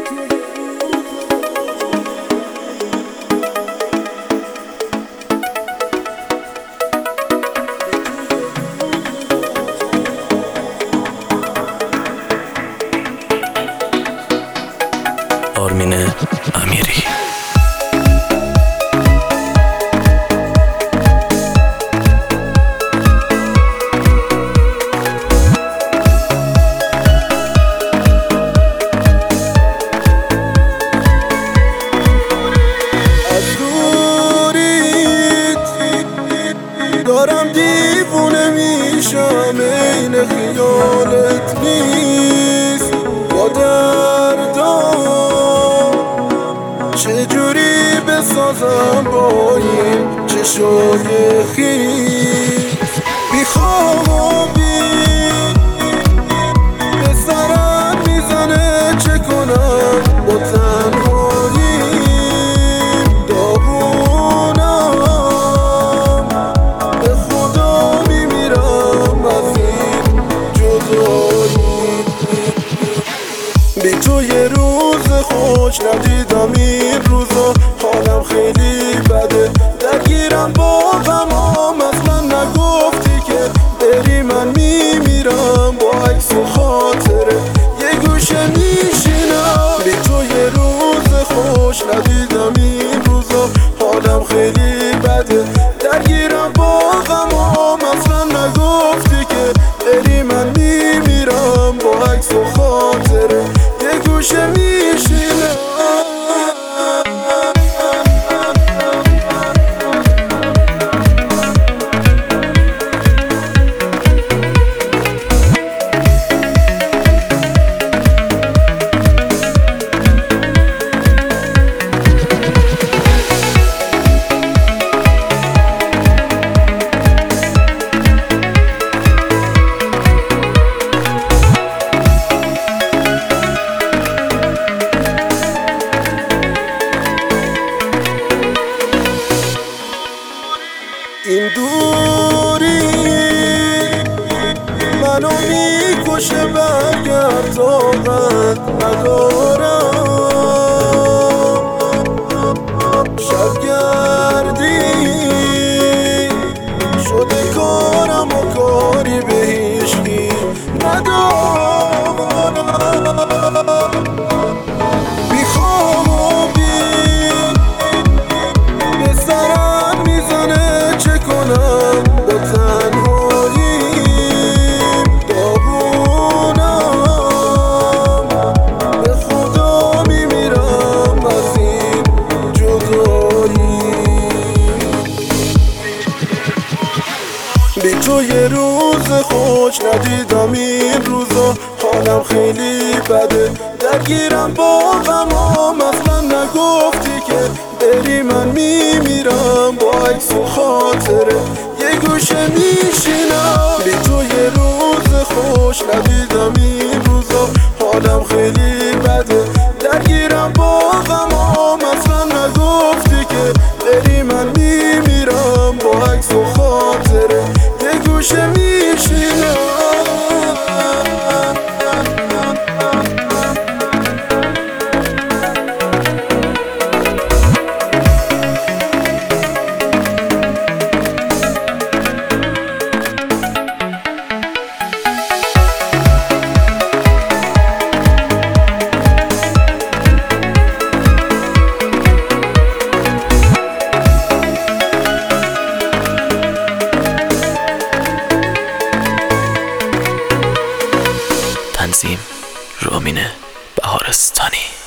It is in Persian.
آرمین امیری. دارم دیوونه میشم، این خیالت نیست. با دردام چجوری بسازم با این چشای خیس؟ بیخوابی به سرم میزنه، چه کنم با تنهایی؟ داغونم به خدا میمیرم از این جدایی. بی تو یه روز خوش ندیدم، این روزا حالم خیلی بده. درگیرم با غمام، اصلا نگفتی که بری من میمیرم. با عکس و خاطره یه گوشه میشینم. بی تو یه روز خوش ندیدم، این روزا حالم خیلی بده. درگیرم با غمام، اصلا نگفتی که بری من میمیرم. با عکس و خاطره یه گوشه میشینم. این دوری منو میکشه، برگرد طاقت ندارم. شبگردی شده کارم و کاری به هیچکی ندارم. بیخوابی به سرم میزنه، چه کنم با تنهایی؟ داغونم به خدا میمیرم از این جدایی. بی تو یه روز خوش ندیدم، این روزا حالم خیلی بده. درگیرم با غمام، اصلا نگفتی که بری من میمیرم. با عکس و خاطره یه گوشه میشینم. بی تو یه روز خوش ندیدم، این روزا حالم خیلی بده. درگیرم با غمام، اصلا نگفتی که بری من میمیرم. با عکس و خاطره یه گوشه میشینم. تنظیم رامین بهارستانی.